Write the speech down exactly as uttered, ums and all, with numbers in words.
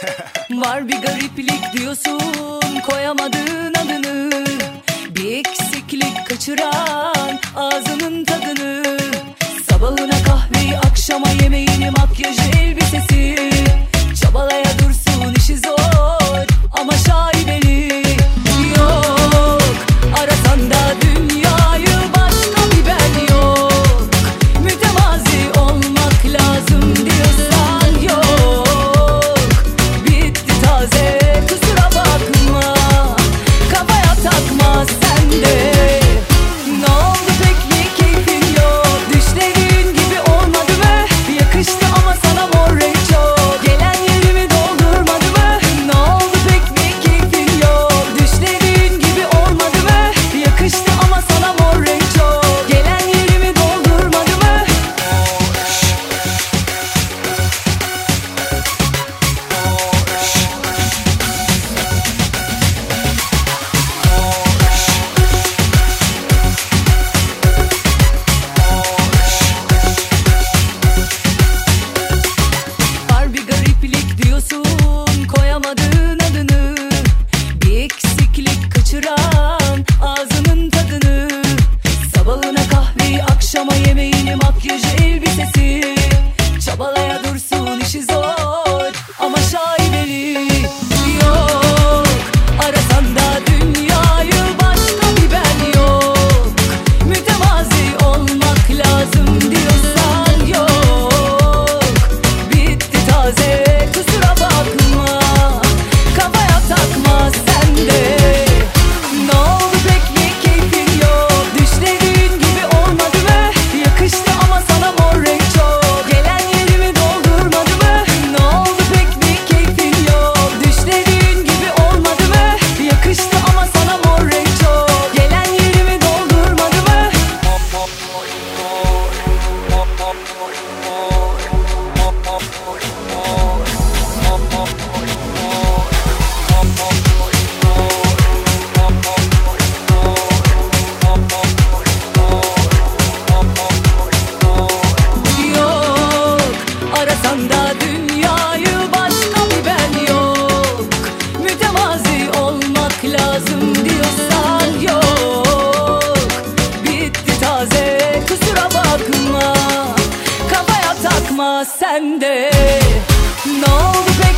Var bir gariplik diyorsun, koyamadığın adını. Bir eksiklik kaçıran ağzının tadını. Sabahına kahveyi, akşama yemeğini, makyajı, elbisesi. Çabalaya dursun işi zor ama şaibeli. Yok arasan da dünyayı, başka bir ben yok. Mütevazi olmak lazım diyorsan yok. Bitti taze, kusura bakma, kafaya takma sen de. Ne oldu pek mi, keyfin yok? Düşlediğin gibi olmadı mı? Yakıştı ama sana mor renk çok. Gelen yerimi doldurmadı mı? Ne oldu pek mi, keyfin yok? Düşlediğin gibi olmadı mı? Yakıştı ama sana mor renk çok. Gelen yerimi doldurmadı mı? Var bir gariplik diyorsun, koyamadığın adını. Bir eksiklik kaçıran ağzının tadını. Sabahına kahveyi, akşama yemeğini, makyajı, elbisesi. Çabalaya dursun işi zor ama şaibeli. Yok arasan da dünyayı, başka bir ben yok. Mütevazi olmak lazım diyorsan yok. Bitti taze, kusura bakma, kafaya takma sen de. Ne oldu pek mi, keyfin yok? Düşlediğin gibi olmadı mı? Yakıştı ama sana mor renk çok. Gelen yerimi doldurmadı mı? Ne oldu pek mi, keyfin yok? Düşlediğin gibi olmadı mı? Yakıştı ama sana mor renk çok. Gelen yerimi doldurmadı mı? Yok arasan da dünyayı, başka bir ben yok. Mütevazi olmak lazım diyorsan yok. Bitti taze, kusura bakma, kafaya takma sen de. Ne oldu pek